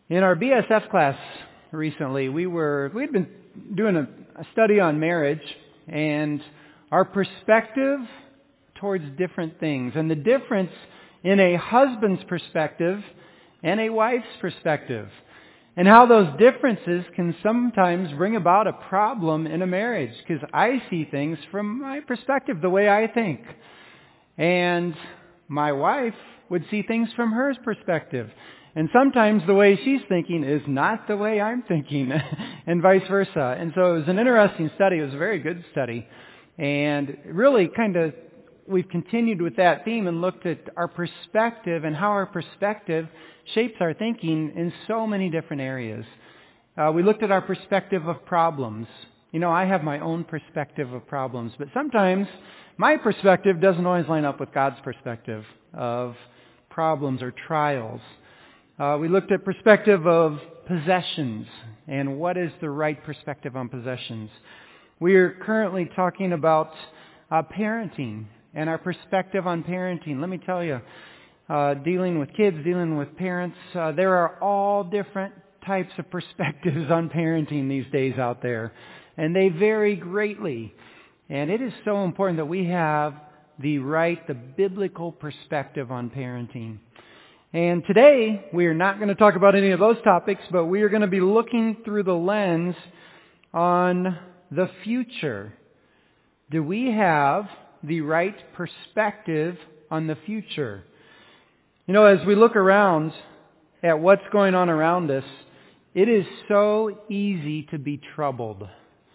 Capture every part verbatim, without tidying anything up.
In our B S F class recently, we were we'd been doing a, a study on marriage and our perspective towards different things, and the difference in a husband's perspective and a wife's perspective, and how those differences can sometimes bring about a problem in a marriage, because I see things from my perspective, the way I think, and my wife would see things from her perspective. And sometimes the way she's thinking is not the way I'm thinking, and vice versa. And so it was an interesting study. It was a very good study. And really kind of, we've continued with that theme and looked at our perspective and how our perspective shapes our thinking in so many different areas. Uh, we looked at our perspective of problems. You know, I have my own perspective of problems, but sometimes my perspective doesn't always line up with God's perspective of problems or trials. Uh, we looked at perspective of possessions and what is the right perspective on possessions. We are currently talking about uh, parenting and our perspective on parenting. Let me tell you, uh, dealing with kids, dealing with parents, uh, there are all different types of perspectives on parenting these days out there, and they vary greatly. And it is so important that we have the right, the biblical perspective on parenting. And today, we are not going to talk about any of those topics, but we are going to be looking through the lens on the future. Do we have the right perspective on the future? You know, as we look around at what's going on around us, it is so easy to be troubled.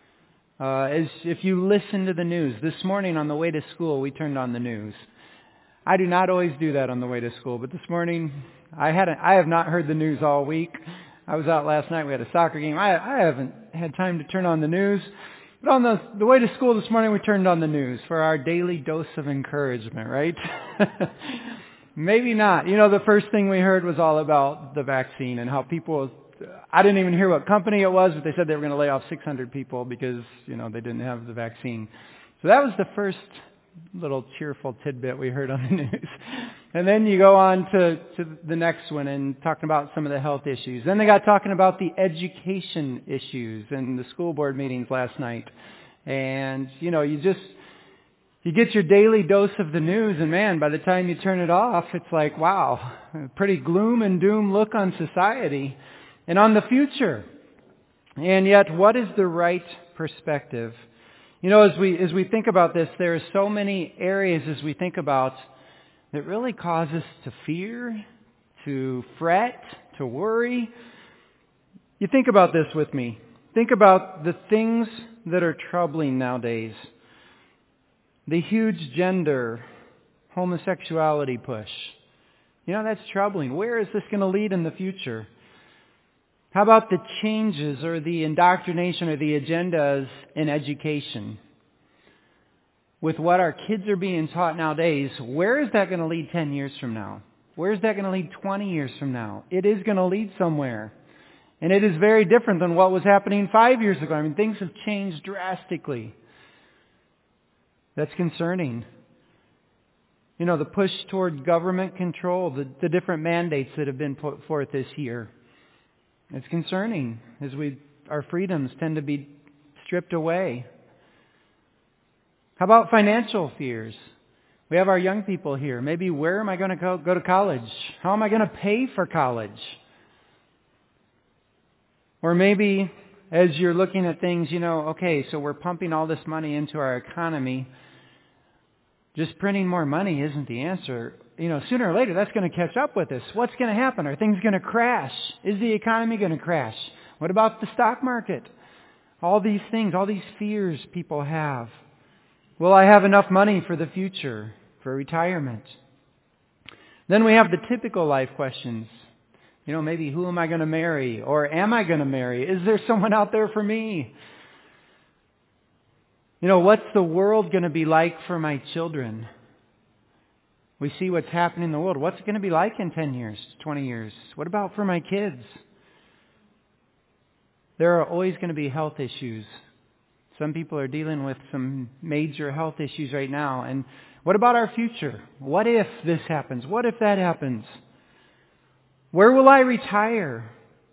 Uh, as if you listen to the news, this morning on the way to school, we turned on the news. I do not always do that on the way to school, but this morning I hadn't. I have not heard the news all week. I was out last night. We had a soccer game. I, I haven't had time to turn on the news. But on the, the way to school this morning, we turned on the news for our daily dose of encouragement, right? Maybe not. You know, the first thing we heard was all about the vaccine and how people, I didn't even hear what company it was, but they said they were going to lay off six hundred people because, you know, they didn't have the vaccine. So that was the first little cheerful tidbit we heard on the news. And then you go on to, to the next one and talking about some of the health issues. Then they got talking about the education issues in the school board meetings last night. And, you know, you just, you get your daily dose of the news, and man, by the time you turn it off, it's like, wow, a pretty gloom and doom look on society and on the future. And yet, what is the right perspective? You know, as we as we think about this, there are so many areas as we think about that really cause us to fear, to fret, to worry. You think about this with me. Think about the things that are troubling nowadays. The huge gender, homosexuality push. You know, that's troubling. Where is this going to lead in the future? How about the changes or the indoctrination or the agendas in education? With what our kids are being taught nowadays, where is that going to lead ten years from now? Where is that going to lead twenty years from now? It is going to lead somewhere. And it is very different than what was happening five years ago. I mean, things have changed drastically. That's concerning. You know, the push toward government control, the, the different mandates that have been put forth this year. It's concerning as we our freedoms tend to be stripped away. How about financial fears? We have our young people here. Maybe where am I going to go, go to college? How am I going to pay for college? Or maybe as you're looking at things, you know, okay, so we're pumping all this money into our economy. Just printing more money isn't the answer. You know, sooner or later, that's going to catch up with us. What's going to happen? Are things going to crash? Is the economy going to crash? What about the stock market? All these things, all these fears people have. Will I have enough money for the future, for retirement? Then we have the typical life questions. You know, maybe who am I going to marry? Or am I going to marry? Is there someone out there for me? You know, what's the world going to be like for my children? We see what's happening in the world. What's it going to be like in ten years, twenty years? What about for my kids? There are always going to be health issues. Some people are dealing with some major health issues right now. And what about our future? What if this happens? What if that happens? Where will I retire?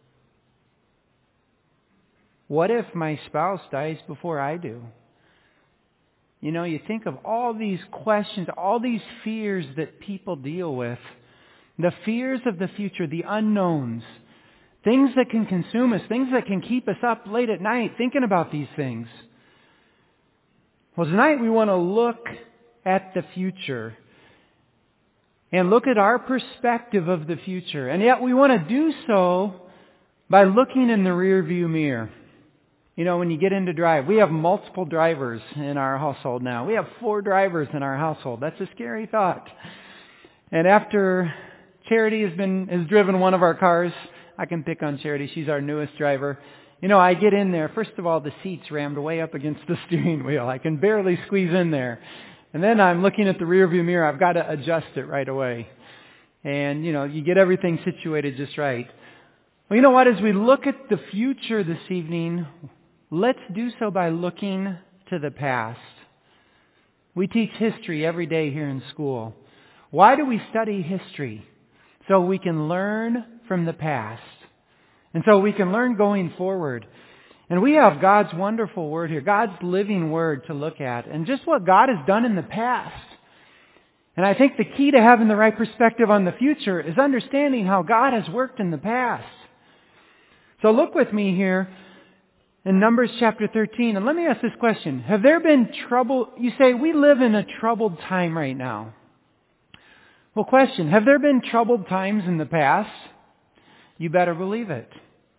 What if my spouse dies before I do? You know, you think of all these questions, all these fears that people deal with. The fears of the future, the unknowns. Things that can consume us, things that can keep us up late at night thinking about these things. Well, tonight we want to look at the future and look at our perspective of the future. And yet we want to do so by looking in the rearview mirror. You know, when you get into drive, we have multiple drivers in our household now. We have four drivers in our household. That's a scary thought. And after Charity has been has driven one of our cars, I can pick on Charity. She's our newest driver. You know, I get in there. First of all, the seat's rammed way up against the steering wheel. I can barely squeeze in there. And then I'm looking at the rearview mirror. I've got to adjust it right away. And, you know, you get everything situated just right. Well, you know what? As we look at the future this evening, let's do so by looking to the past. We teach history every day here in school. Why do we study history? So we can learn from the past. And so we can learn going forward. And we have God's wonderful Word here, God's living Word to look at, and just what God has done in the past. And I think the key to having the right perspective on the future is understanding how God has worked in the past. So look with me here in Numbers chapter thirteen, and let me ask this question. Have there been trouble? You say, we live in a troubled time right now. Well, question, have there been troubled times in the past? You better believe it.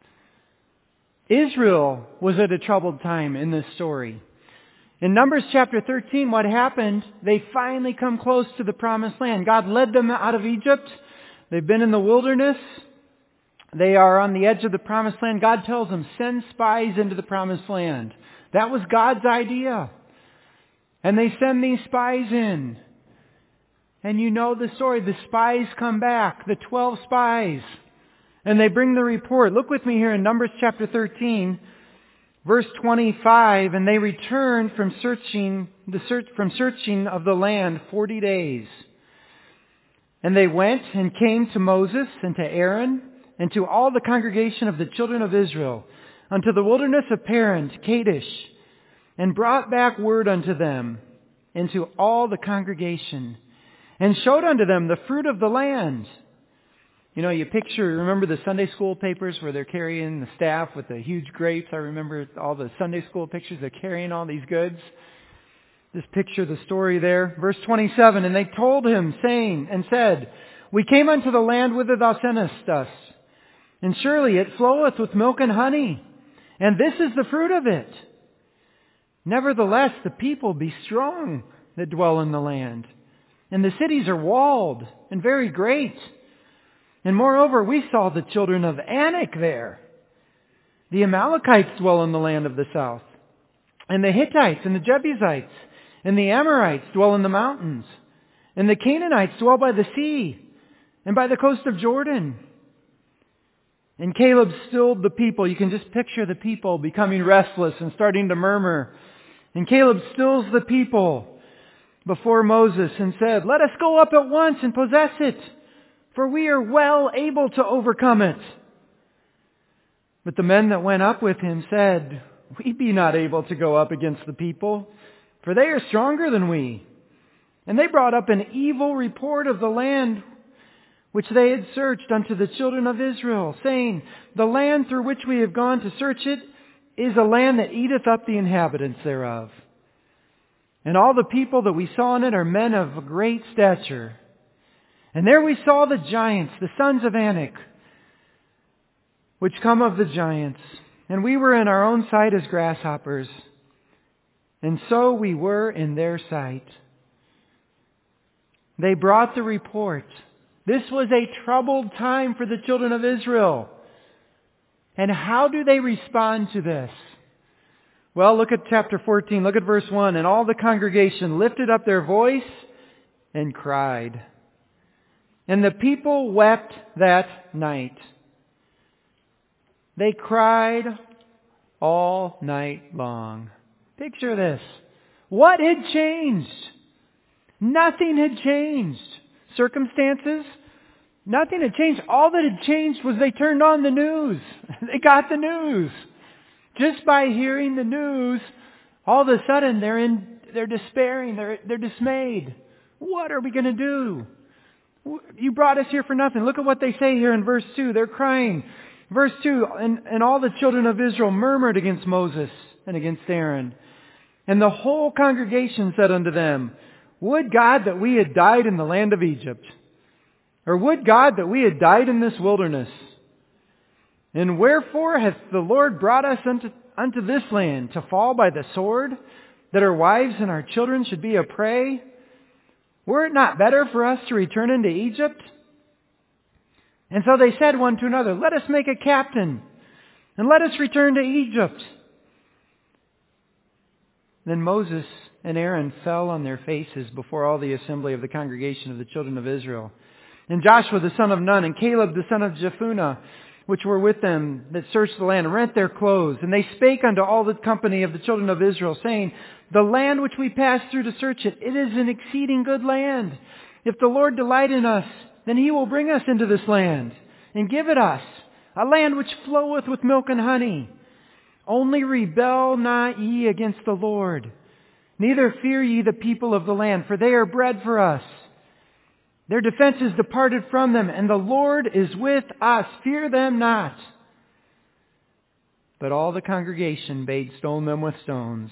Israel was at a troubled time in this story. In Numbers chapter thirteen, what happened? They finally come close to the promised land. God led them out of Egypt. They've been in the wilderness. They are on the edge of the promised land. God tells them, send spies into the promised land. That was God's idea. And they send these spies in. And you know the story. The spies come back, the twelve spies. And they bring the report. Look with me here in Numbers chapter thirteen, verse twenty-five. And they returned from searching the search from searching of the land forty days. And they went and came to Moses and to Aaron and to all the congregation of the children of Israel unto the wilderness of Paran, to Kadesh, and brought back word unto them and to all the congregation, and showed unto them the fruit of the land. You know, you picture, remember the Sunday school papers where they're carrying the staff with the huge grapes? I remember all the Sunday school pictures. They're carrying all these goods. Just picture the story there. Verse twenty-seven, and they told him, saying, and said, we came unto the land whither thou sentest us, and surely it floweth with milk and honey, and this is the fruit of it. Nevertheless, the people be strong that dwell in the land, and the cities are walled and very great. And moreover, we saw the children of Anak there. The Amalekites dwell in the land of the south, and the Hittites and the Jebusites and the Amorites dwell in the mountains, and the Canaanites dwell by the sea and by the coast of Jordan. And Caleb stilled the people. You can just picture the people becoming restless and starting to murmur. And Caleb stills the people before Moses and said, let us go up at once and possess it, for we are well able to overcome it. But the men that went up with him said, we be not able to go up against the people, for they are stronger than we. And they brought up an evil report of the land which they had searched unto the children of Israel, saying, the land through which we have gone to search it is a land that eateth up the inhabitants thereof. And all the people that we saw in it are men of great stature. And there we saw the giants, the sons of Anak, which come of the giants. And we were in our own sight as grasshoppers. And so we were in their sight. They brought the report. This was a troubled time for the children of Israel. And how do they respond to this? Well, look at chapter fourteen. Look at verse one. And all the congregation lifted up their voice and cried. And the people wept that night. They cried all night long. Picture this. What had changed? Nothing had changed. Circumstances? Nothing had changed. All that had changed was they turned on the news. They got the news. Just by hearing the news, all of a sudden they're in, they're despairing, they're, they're dismayed. What are we going to do? You brought us here for nothing. Look at what they say here in verse two. They're crying. Verse two, and, and all the children of Israel murmured against Moses and against Aaron. And the whole congregation said unto them, Would God that we had died in the land of Egypt, or would God that we had died in this wilderness? And wherefore hath the Lord brought us unto, unto this land, to fall by the sword, that our wives and our children should be a prey? Were it not better for us to return into Egypt? And so they said one to another, Let us make a captain, and let us return to Egypt. Then Moses and Aaron fell on their faces before all the assembly of the congregation of the children of Israel. And Joshua the son of Nun, and Caleb the son of Jephunneh, which were with them that searched the land, rent their clothes. And they spake unto all the company of the children of Israel, saying, The land which we passed through to search it, it is an exceeding good land. If the Lord delight in us, then He will bring us into this land, and give it us, a land which floweth with milk and honey. Only rebel not ye against the Lord, neither fear ye the people of the land, for they are bread for us. Their defense is departed from them, and the Lord is with us. Fear them not. But all the congregation bade stone them with stones.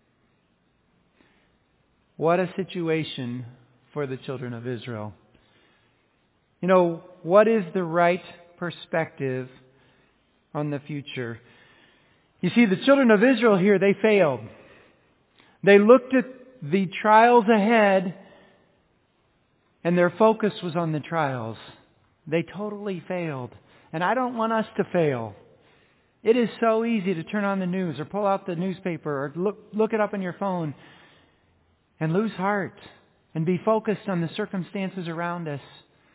What a situation for the children of Israel. You know, what is the right perspective on the future? You see, the children of Israel here, they failed. They looked at the trials ahead, and their focus was on the trials. They totally failed. And I don't want us to fail. It is so easy to turn on the news or pull out the newspaper or look, look it up on your phone and lose heart and be focused on the circumstances around us.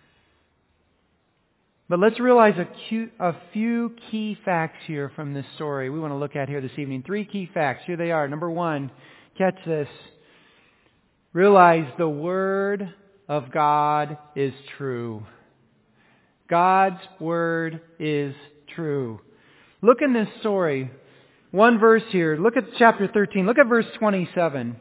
But let's realize a, cute, a few key facts here from this story we want to look at here this evening. Three key facts. Here they are. Number one, catch this. Realize the Word of God is true. God's Word is true. Look in this story. One verse here. Look at chapter thirteen. Look at verse twenty-seven.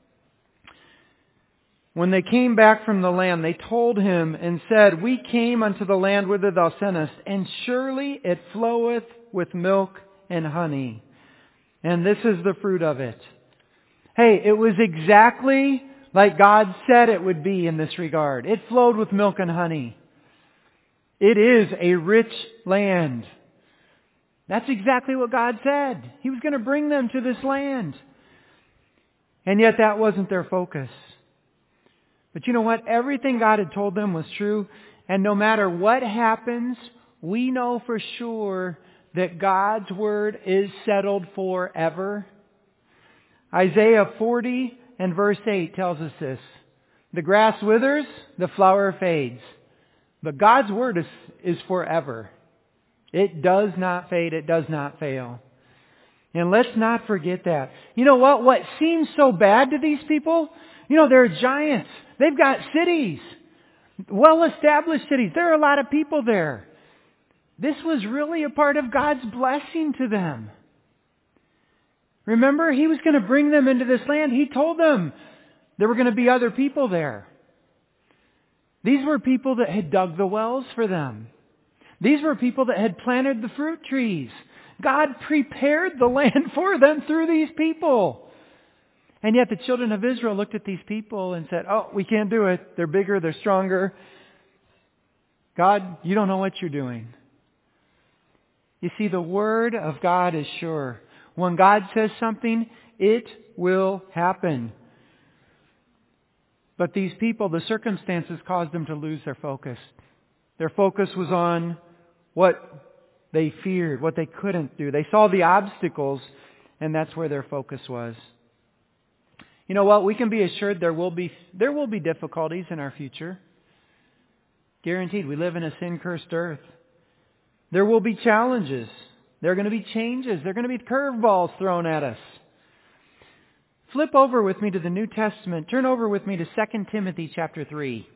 When they came back from the land, they told him and said, We came unto the land whither thou sentest, and surely it floweth with milk and honey. And this is the fruit of it. Hey, it was exactly like God said it would be in this regard. It flowed with milk and honey. It is a rich land. That's exactly what God said. He was going to bring them to this land. And yet that wasn't their focus. But you know what? Everything God had told them was true. And no matter what happens, we know for sure that God's Word is settled forever. Isaiah forty and verse eight tells us this. The grass withers, the flower fades. But God's Word is, is forever. It does not fade. It does not fail. And let's not forget that. You know what? What seems so bad to these people, you know, they're giants. They've got cities. Well-established cities. There are a lot of people there. This was really a part of God's blessing to them. Remember, He was going to bring them into this land. He told them there were going to be other people there. These were people that had dug the wells for them. These were people that had planted the fruit trees. God prepared the land for them through these people. And yet the children of Israel looked at these people and said, oh, we can't do it. They're bigger, they're stronger. God, you don't know what you're doing. You see, the Word of God is sure. When God says something, it will happen. But these people, the circumstances caused them to lose their focus. Their focus was on what they feared, what they couldn't do. They saw the obstacles, and that's where their focus was. You know what? We can be assured there will be there will be difficulties in our future. Guaranteed. We live in a sin-cursed earth. There will be challenges. There are going to be changes. There are going to be curveballs thrown at us. Flip over with me to the New Testament. Turn over with me to Second Timothy chapter three.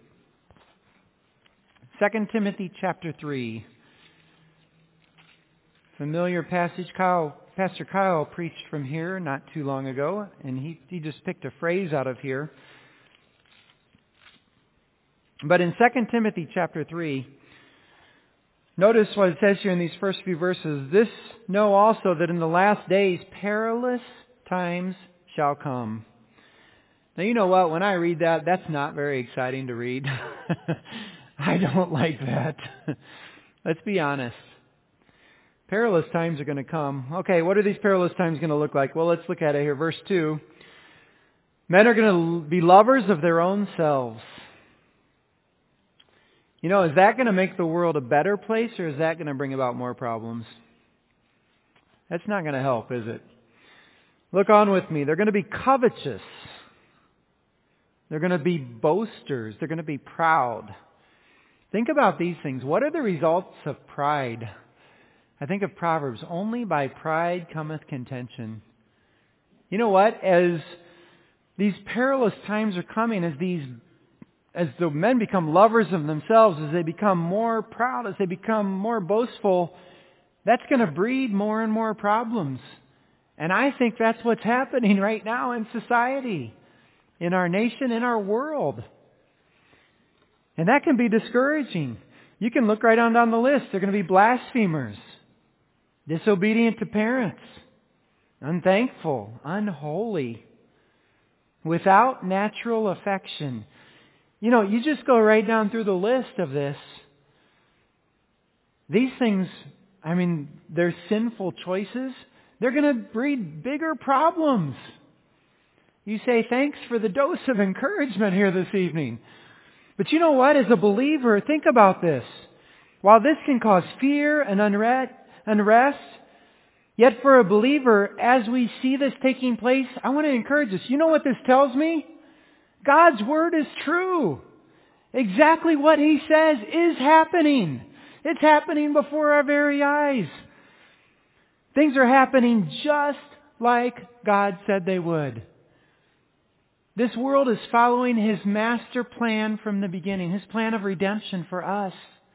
Second Timothy chapter three. Familiar passage. Kyle Pastor Kyle preached from here not too long ago, and he, he just picked a phrase out of here. But in Second Timothy chapter three, notice what it says here in these first few verses. This know also that in the last days perilous times shall come. Now you know what, when I read that, that's not very exciting to read. I don't like that. Let's be honest. Perilous times are going to come. Okay, what are these perilous times going to look like? Well, let's look at it here. Verse two. Men are going to be lovers of their own selves. You know, is that going to make the world a better place, or is that going to bring about more problems? That's not going to help, is it? Look on with me. They're going to be covetous. They're going to be boasters. They're going to be proud. Think about these things. What are the results of pride? I think of Proverbs. Only by pride cometh contention. You know what? As these perilous times are coming, as these, as the men become lovers of themselves, as they become more proud, as they become more boastful, that's going to breed more and more problems. And I think that's what's happening right now in society, in our nation, in our world. And that can be discouraging. You can look right on down the list. They're going to be blasphemers, disobedient to parents, unthankful, unholy, without natural affection. You know, you just go right down through the list of this. These things, I mean, they're sinful choices. They're going to breed bigger problems. You say, thanks for the dose of encouragement here this evening. But you know what? As a believer, think about this. While this can cause fear and unrest, unrest, yet for a believer, as we see this taking place, I want to encourage us. You know what this tells me? God's Word is true. Exactly what He says is happening. It's happening before our very eyes. Things are happening just like God said they would. This world is following His master plan from the beginning, His plan of redemption for us.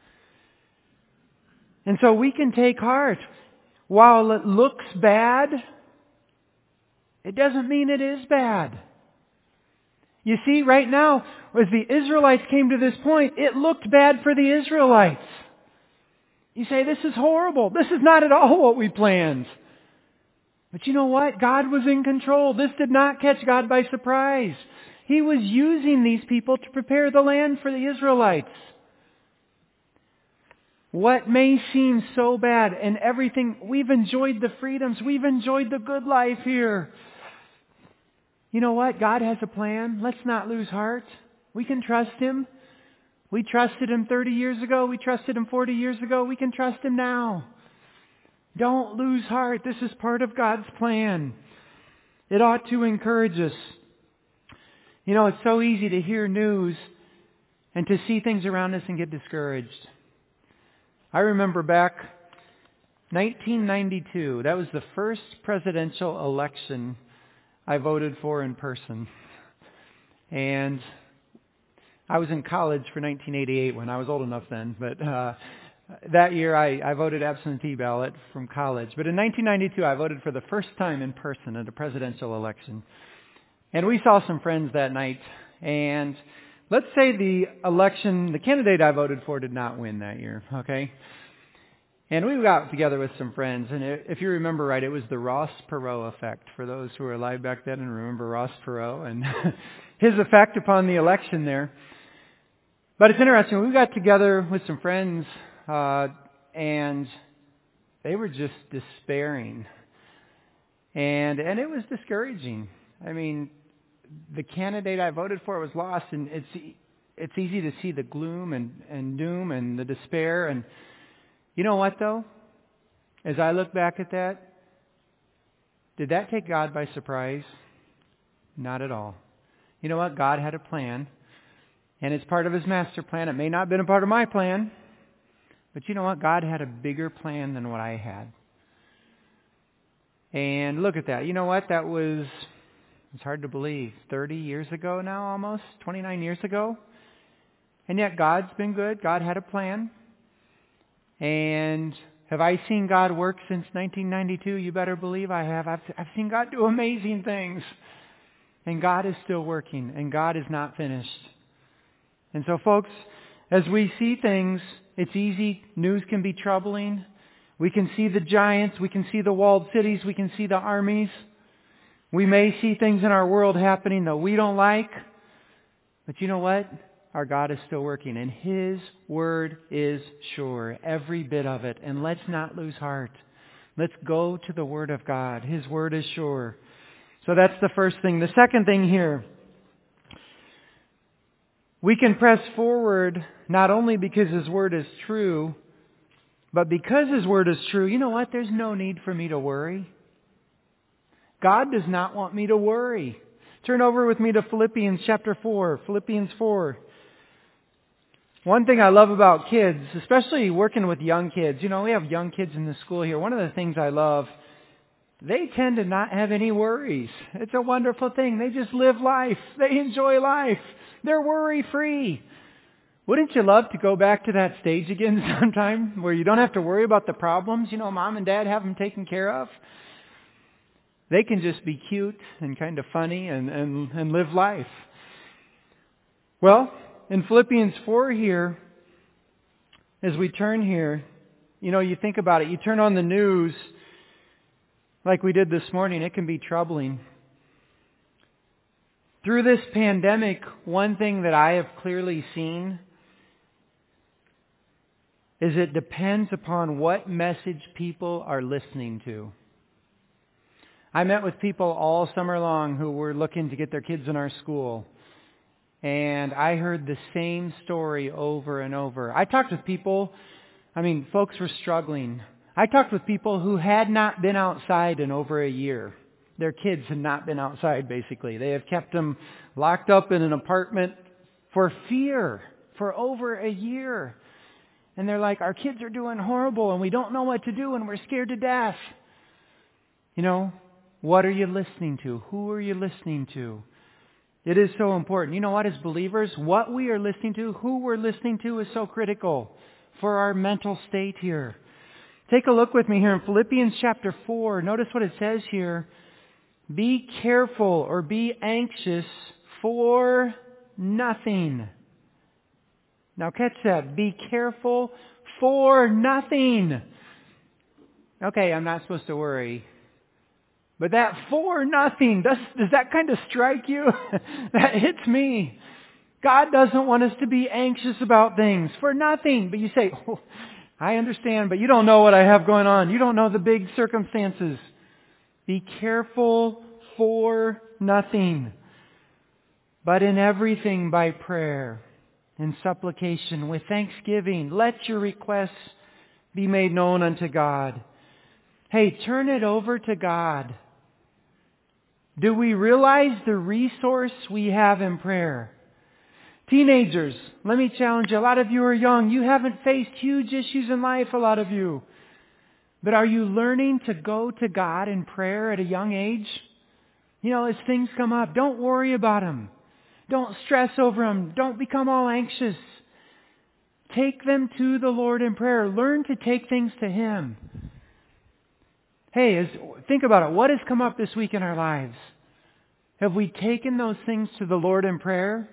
And so we can take heart. While it looks bad, it doesn't mean it is bad. You see, right now, as the Israelites came to this point, it looked bad for the Israelites. You say, this is horrible. This is not at all what we planned. But you know what? God was in control. This did not catch God by surprise. He was using these people to prepare the land for the Israelites. What may seem so bad and everything, we've enjoyed the freedoms, we've enjoyed the good life here. You know what? God has a plan. Let's not lose heart. We can trust Him. We trusted Him thirty years ago. We trusted Him forty years ago. We can trust Him now. Don't lose heart. This is part of God's plan. It ought to encourage us. You know, it's so easy to hear news and to see things around us and get discouraged. I remember back nineteen ninety-two. That was the first presidential election I voted for in person. And I was in college for nineteen eighty-eight when I was old enough then. But uh, that year I, I voted absentee ballot from college. But in nineteen ninety-two I voted for the first time in person at a presidential election. And we saw some friends that night. And let's say the election, the candidate I voted for did not win that year, okay? And we got together with some friends, and if you remember right, it was the Ross Perot effect, for those who were alive back then and remember Ross Perot and his effect upon the election there. But it's interesting, we got together with some friends, uh, and they were just despairing. And and it was discouraging. I mean, the candidate I voted for was lost, and it's it's easy to see the gloom and, and doom and the despair. And you know what, though? As I look back at that, did that take God by surprise? Not at all. You know what? God had a plan, and it's part of His master plan. It may not have been a part of my plan, but you know what? God had a bigger plan than what I had. And look at that. You know what? That was... It's hard to believe. thirty years ago now, almost. twenty-nine years ago. And yet God's been good. God had a plan. And have I seen God work since nineteen ninety-two? You better believe I have. I've, I've seen God do amazing things. And God is still working, and God is not finished. And so, folks, as we see things, it's easy. News can be troubling. We can see the giants. We can see the walled cities. We can see the armies. We may see things in our world happening that we don't like. But you know what? Our God is still working, and His Word is sure, every bit of it. And let's not lose heart. Let's go to the Word of God. His Word is sure. So that's the first thing. The second thing here, we can press forward not only because His Word is true, but because His Word is true, you know what? There's no need for me to worry. God does not want me to worry. Turn over with me to Philippians chapter four. Philippians four. One thing I love about kids, especially working with young kids, you know, we have young kids in the school here. One of the things I love, they tend to not have any worries. It's a wonderful thing. They just live life. They enjoy life. They're worry-free. Wouldn't you love to go back to that stage again sometime where you don't have to worry about the problems? You know, mom and dad have them taken care of. They can just be cute and kind of funny and, and, and live life. Well, in Philippians four here, as we turn here, you know, you think about it. You turn on the news like we did this morning, it can be troubling. Through this pandemic, one thing that I have clearly seen is it depends upon what message people are listening to. I met with people all summer long who were looking to get their kids in our school. And I heard the same story over and over. I talked with people, I mean, folks were struggling. I talked with people who had not been outside in over a year. Their kids had not been outside, basically. They have kept them locked up in an apartment for fear for over a year. And they're like, our kids are doing horrible and we don't know what to do and we're scared to death. You know, what are you listening to? Who are you listening to? It is so important. You know what, as believers, what we are listening to, who we're listening to is so critical for our mental state here. Take a look with me here in Philippians chapter four. Notice what it says here. Be careful or be anxious for nothing. Now catch that. Be careful for nothing. Okay, I'm not supposed to worry. But that for nothing, does, does that kind of strike you? That hits me. God doesn't want us to be anxious about things for nothing. But you say, oh, I understand, but you don't know what I have going on. You don't know the big circumstances. Be careful for nothing, but in everything by prayer and supplication with thanksgiving. Let your requests be made known unto God. Hey, turn it over to God. Do we realize the resource we have in prayer? Teenagers, let me challenge you. A lot of you are young. You haven't faced huge issues in life, a lot of you. But are you learning to go to God in prayer at a young age? You know, as things come up, don't worry about them. Don't stress over them. Don't become all anxious. Take them to the Lord in prayer. Learn to take things to Him. Hey, as, think about it. What has come up this week in our lives? Have we taken those things to the Lord in prayer?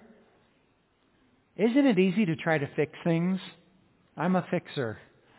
Isn't it easy to try to fix things? I'm a fixer.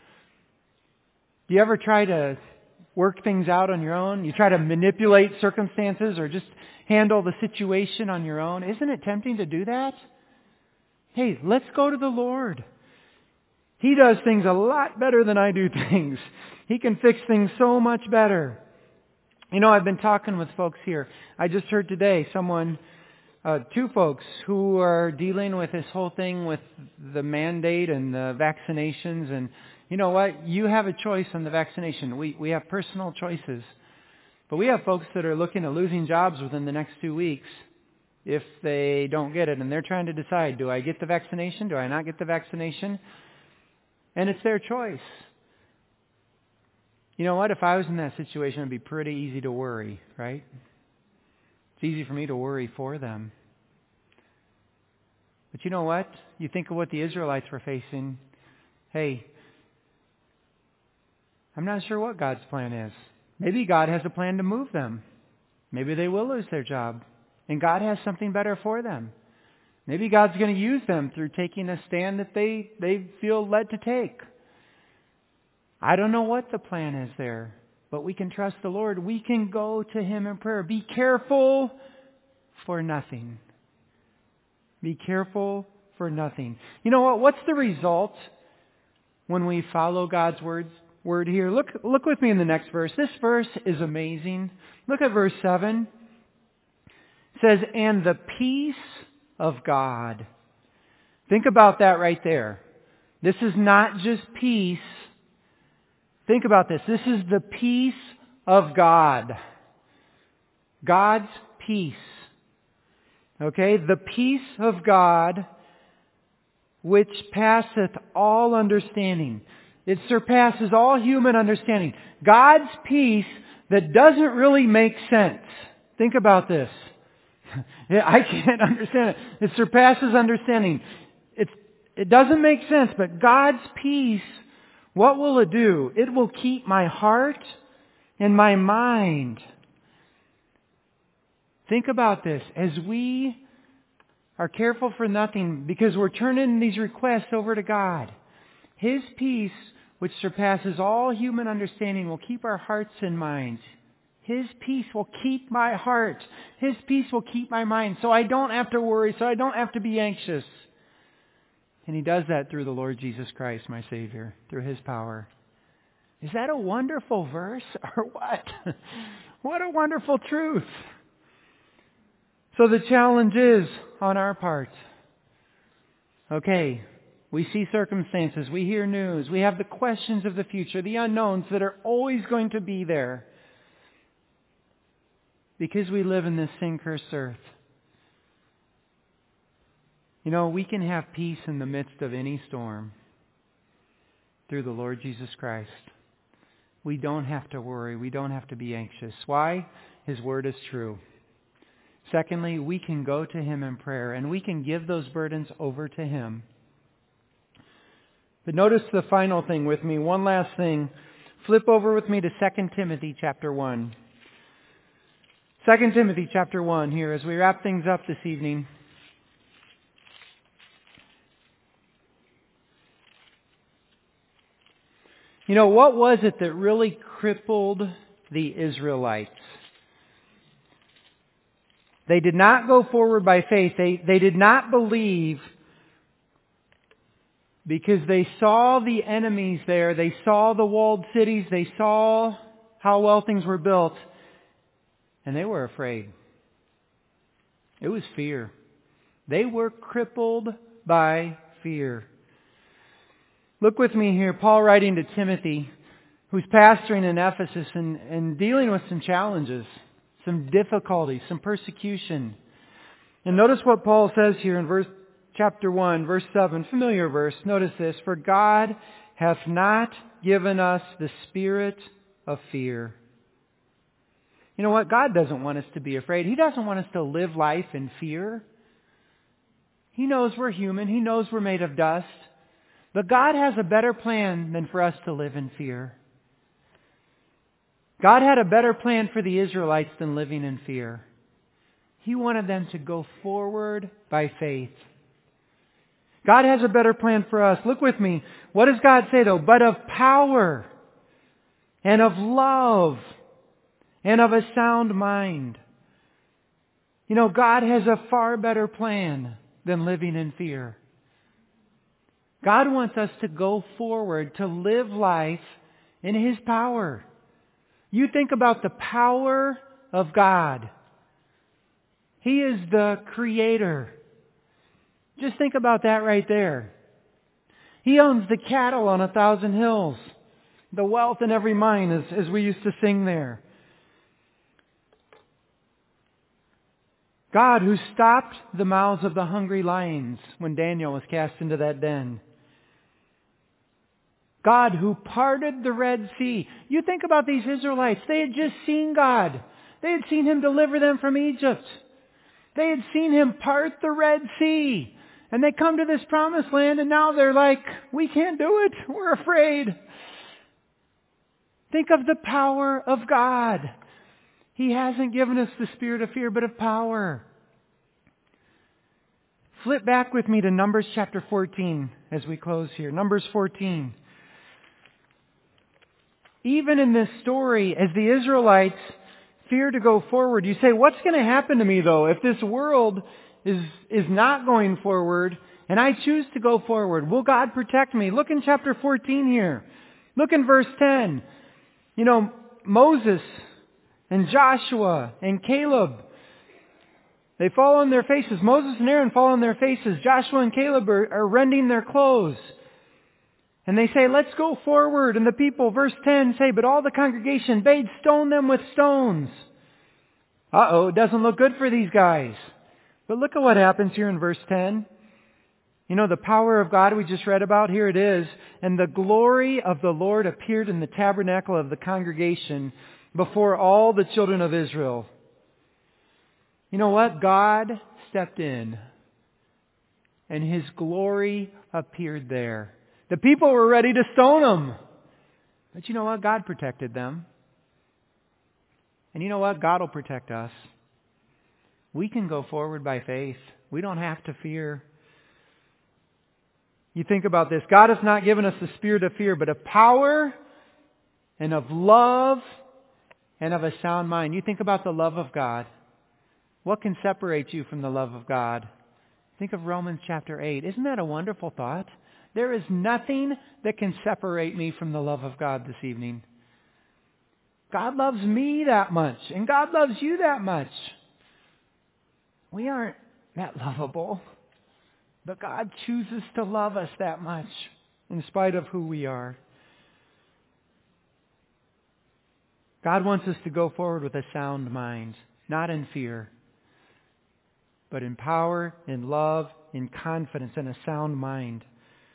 Do you ever try to work things out on your own? You try to manipulate circumstances or just handle the situation on your own? Isn't it tempting to do that? Hey, let's go to the Lord. He does things a lot better than I do things. He can fix things so much better. You know, I've been talking with folks here. I just heard today someone, uh, two folks who are dealing with this whole thing with the mandate and the vaccinations. And you know what? You have a choice on the vaccination. We, we have personal choices. But we have folks that are looking at losing jobs within the next two weeks if they don't get it. And they're trying to decide, do I get the vaccination? Do I not get the vaccination? And it's their choice. You know what? If I was in that situation, it would be pretty easy to worry, right? It's easy for me to worry for them. But you know what? You think of what the Israelites were facing. Hey, I'm not sure what God's plan is. Maybe God has a plan to move them. Maybe they will lose their job. And God has something better for them. Maybe God's going to use them through taking a stand that they, they feel led to take. I don't know what the plan is there, but we can trust the Lord. We can go to Him in prayer. Be careful for nothing. Be careful for nothing. You know what? What's the result when we follow God's words, word here? Look, look with me in the next verse. This verse is amazing. Look at verse seven. It says, and the peace of God. Think about that right there. This is not just peace. Think about this. This is the peace of God. God's peace. Okay? The peace of God which passeth all understanding. It surpasses all human understanding. God's peace that doesn't really make sense. Think about this. I can't understand it. It surpasses understanding. It's, it doesn't make sense, but God's peace, what will it do? It will keep my heart and my mind. Think about this. As we are careful for nothing, because we're turning these requests over to God, His peace, which surpasses all human understanding, will keep our hearts and minds. His peace will keep my heart. His peace will keep my mind. So I don't have to worry. So I don't have to be anxious. And He does that through the Lord Jesus Christ, my Savior, through His power. Is that a wonderful verse or what? What a wonderful truth. So the challenge is on our part. Okay, we see circumstances, we hear news, we have the questions of the future, the unknowns that are always going to be there. Because we live in this sin-cursed earth. You know, we can have peace in the midst of any storm through the Lord Jesus Christ. We don't have to worry. We don't have to be anxious. Why? His Word is true. Secondly, we can go to Him in prayer and we can give those burdens over to Him. But notice the final thing with me. One last thing. Flip over with me to Second Timothy chapter one. Second Timothy chapter one here as we wrap things up this evening. You know, what was it that really crippled the Israelites? They did not go forward by faith. They, they did not believe because they saw the enemies there. They saw the walled cities. They saw how well things were built. And they were afraid. It was fear. They were crippled by fear. Look with me here, Paul writing to Timothy, who's pastoring in Ephesus and, and dealing with some challenges, some difficulties, some persecution. And notice what Paul says here in verse chapter one, verse seven, familiar verse. Notice this, for God hath not given us the spirit of fear. You know what? God doesn't want us to be afraid. He doesn't want us to live life in fear. He knows we're human. He knows we're made of dust. But God has a better plan than for us to live in fear. God had a better plan for the Israelites than living in fear. He wanted them to go forward by faith. God has a better plan for us. Look with me. What does God say though? But of power and of love and of a sound mind. You know, God has a far better plan than living in fear. God wants us to go forward, to live life in His power. You think about the power of God. He is the Creator. Just think about that right there. He owns the cattle on a thousand hills, the wealth in every mine, as, as we used to sing there. God who stopped the mouths of the hungry lions when Daniel was cast into that den. God who parted the Red Sea. You think about these Israelites. They had just seen God. They had seen Him deliver them from Egypt. They had seen Him part the Red Sea. And they come to this promised land and now they're like, we can't do it. We're afraid. Think of the power of God. He hasn't given us the spirit of fear, but of power. Flip back with me to Numbers chapter fourteen as we close here. Numbers fourteen. Even in this story, as the Israelites fear to go forward, you say, what's going to happen to me though if this world is, is not going forward and I choose to go forward? Will God protect me? Look in chapter fourteen here. Look in verse ten. You know, Moses and Joshua and Caleb, they fall on their faces. Moses and Aaron fall on their faces. Joshua and Caleb are, are rending their clothes. And they say, let's go forward. And the people, verse ten, say, but all the congregation bade stone them with stones. Uh-oh, it doesn't look good for these guys. But look at what happens here in verse ten. You know, the power of God we just read about, here it is. And the glory of the Lord appeared in the tabernacle of the congregation before all the children of Israel. You know what? God stepped in and His glory appeared there. The people were ready to stone Him. But you know what? God protected them. And you know what? God will protect us. We can go forward by faith. We don't have to fear. You think about this. God has not given us the spirit of fear, but of power and of love and of a sound mind. You think about the love of God. What can separate you from the love of God? Think of Romans chapter eight. Isn't that a wonderful thought? There is nothing that can separate me from the love of God this evening. God loves me that much, and God loves you that much. We aren't that lovable, but God chooses to love us that much in spite of who we are. God wants us to go forward with a sound mind, not in fear, but in power, in love, in confidence, and a sound mind.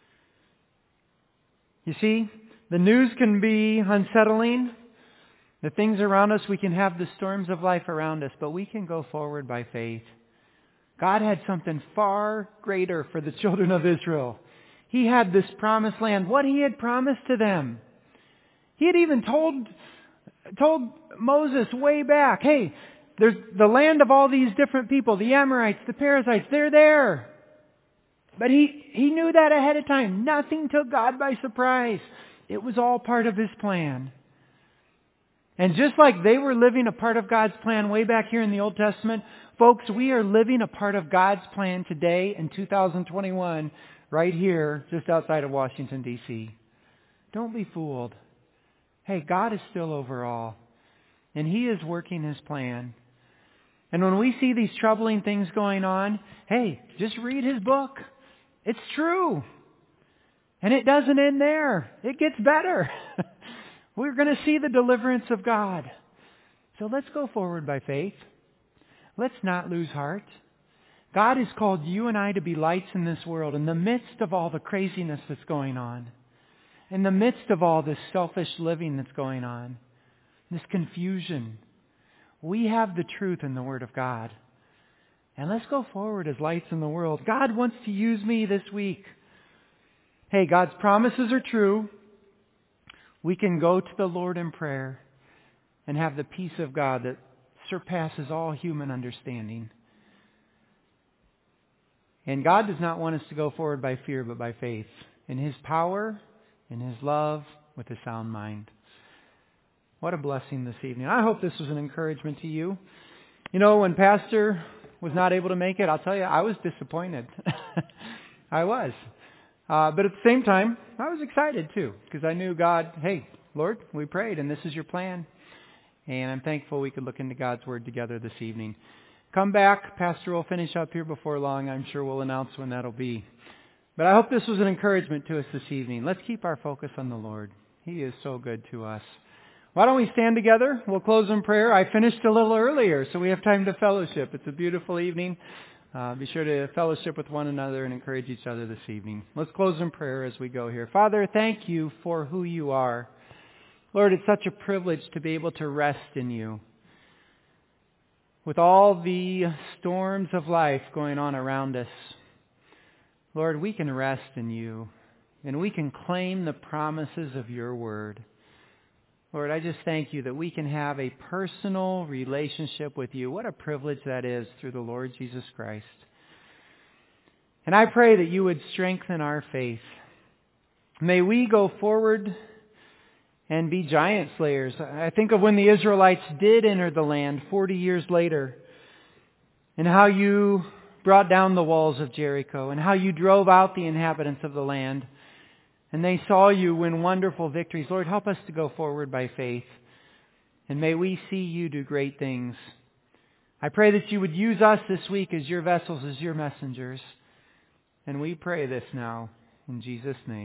You see, the news can be unsettling. The things around us, we can have the storms of life around us, but we can go forward by faith. God had something far greater for the children of Israel. He had this promised land, what He had promised to them. He had even told, told Moses way back, hey, there's the land of all these different people, the Amorites, the Perizzites, they're there. But he, he knew that ahead of time. Nothing took God by surprise. It was all part of His plan. And just like they were living a part of God's plan way back here in the Old Testament, folks, we are living a part of God's plan today in two thousand twenty-one, right here, just outside of Washington, D C Don't be fooled. Hey, God is still over all. And He is working His plan. And when we see these troubling things going on, hey, just read His book. It's true. And it doesn't end there. It gets better. We're going to see the deliverance of God. So let's go forward by faith. Let's not lose heart. God has called you and I to be lights in this world in the midst of all the craziness that's going on. In the midst of all this selfish living that's going on. This confusion. We have the truth in the Word of God. And let's go forward as lights in the world. God wants to use me this week. Hey, God's promises are true. We can go to the Lord in prayer and have the peace of God that surpasses all human understanding. And God does not want us to go forward by fear, but by faith. In His power, in His love, with a sound mind. What a blessing this evening. I hope this was an encouragement to you. You know, when Pastor was not able to make it, I'll tell you, I was disappointed. I was. Uh, but at the same time, I was excited too, because I knew God, hey, Lord, we prayed, and this is your plan. And I'm thankful we could look into God's Word together this evening. Come back. Pastor will finish up here before long. I'm sure we'll announce when that'll be. But I hope this was an encouragement to us this evening. Let's keep our focus on the Lord. He is so good to us. Why don't we stand together? We'll close in prayer. I finished a little earlier, so we have time to fellowship. It's a beautiful evening. Uh, be sure to fellowship with one another and encourage each other this evening. Let's close in prayer as we go here. Father, thank you for who you are. Lord, it's such a privilege to be able to rest in you. With all the storms of life going on around us, Lord, we can rest in you, and we can claim the promises of your word. Lord, I just thank you that we can have a personal relationship with you. What a privilege that is through the Lord Jesus Christ. And I pray that you would strengthen our faith. May we go forward and be giant slayers. I think of when the Israelites did enter the land forty years later, and how you brought down the walls of Jericho, and how you drove out the inhabitants of the land. And they saw you win wonderful victories. Lord, help us to go forward by faith. And may we see you do great things. I pray that you would use us this week as your vessels, as your messengers. And we pray this now in Jesus' name.